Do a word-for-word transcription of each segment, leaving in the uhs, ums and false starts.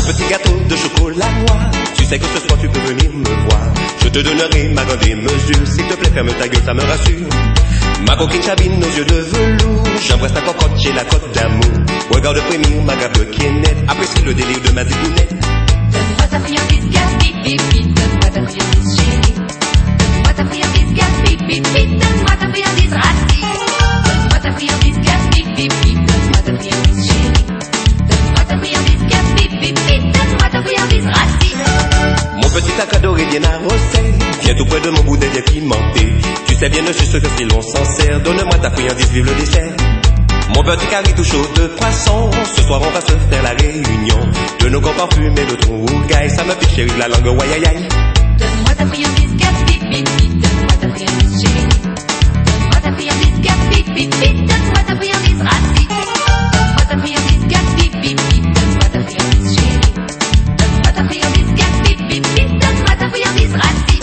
Mon petit gâteau de chocolat noir, tu sais que ce soir tu peux venir me voir. Je te donnerai ma grande mesure, s'il te plaît ferme ta gueule, ça me rassure. Ma coquine chabine aux yeux de velours, j'embrasse ta cocotte, j'ai la cote d'amour. Regarde frémir ma garde qui est nette, apprécie le délire de ma zigounette. Donne-moi ta friandise, gaspille, pipi, donne-moi ta friandise, chérie. Donne-moi ta friandise, gaspille, pipi, donne-moi ta friandise, rassis. Donne-moi ta friandise, gaspille, pipi, donne-moi ta friandise, chérie. Donne-moi ta friandise, gaspille, pipi, donne-moi ta friandise, rassis. Mon petit sac adoré bien arrosé, viens tout près de mon boudin bien pimenté. Tu sais bien, je suis sûr que si l'on s'en sert, donne-moi ta friandise, vive le dessert. Mon petit carré tout chaud de poisson, ce soir on va se faire la réunion de nos grands parfums et de ton rougaille, ça me fait chérir la langue, ouaïaïaï. Donne-moi ta friandise, gaspille, pipi, donne-moi ta friandise, chérie. Donne-moi ta friandise, gaspille, pipi, donne-moi ta friandise, rassis. Donne-moi ta friandise, gaspille, pipi, donne-moi ta friandise, chérie. Donne-moi ta friandise, gaspille, pipi, donne-moi ta friandise, rassis.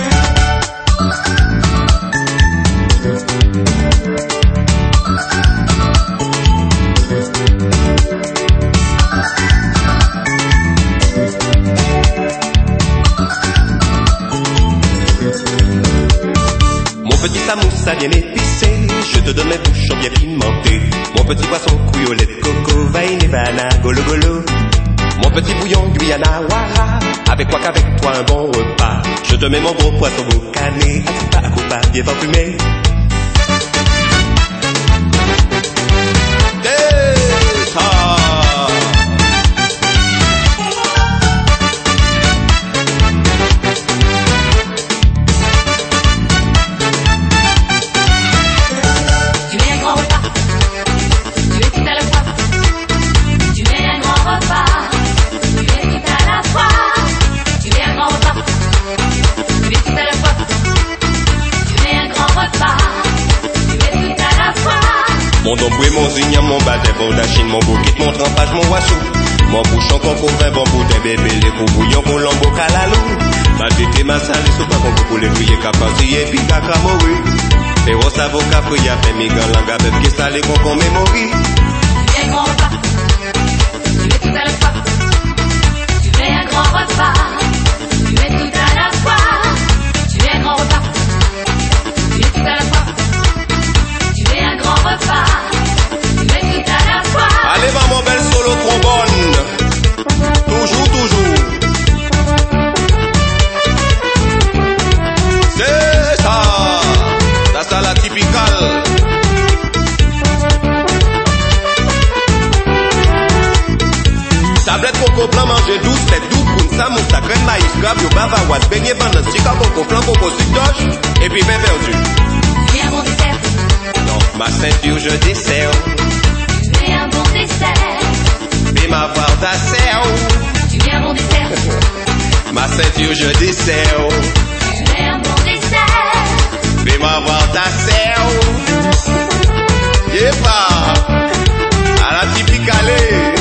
Mon petit samoussa bien épicé, je te donne mes bouchons bien pimentés. Mon petit poisson couille au lait de coco, vaine et bana, golo golo. Mon petit bouillon Guyana Wara, avec quoi qu'avec toi un bon repas. Je te mets mon gros poisson boucané, à coupa à coupa, bien parfumé. Mon dombré, mon zignan, mon bâtet, mon dachine, mon bouquet, mon trempage, mon wassou. Mon bouchon, qu'on vin, bon bouteille, bébé, les coups bouillon, qu'on lambeau, calalou. Ma tété, ma salle, sous pas qu'on pour les fouiller, capacité, et puis caca, mori. Féroce, avocat, fouille, fait migan, langue, bête, qui salé, qu'on qu'on mémorie. Tu veux un grand repas, tu es tout à la fois. Tu veux un grand repas, tu es tout à la fois. Tu es un grand repas, tu es tout à la fois. Tu es un grand repas, tu es tout à la fois. Allez, va mon bel solo trombone. Toujours, toujours. C'est ça, ça, ça la typicale. Tablette coco blanc, manger douce, lait doux, poune, samoussa, crème maïs, grave, yo, bavaroise, beignet, banane, chica, coco, flan, coco, sucre d'orge, et puis vin perdu. Tu es un bon dessert. Non, ma ceinture, je dessert. Tu es un bon dessert. Et ma part d'assaire. Tu es un bon dessert. Ma ceinture, je dessert. Tu es un bon dessert. Et ma part d'assaire. Y'a pas. À la typicale.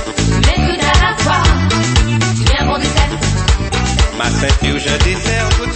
Ma ceinture, je dessert tout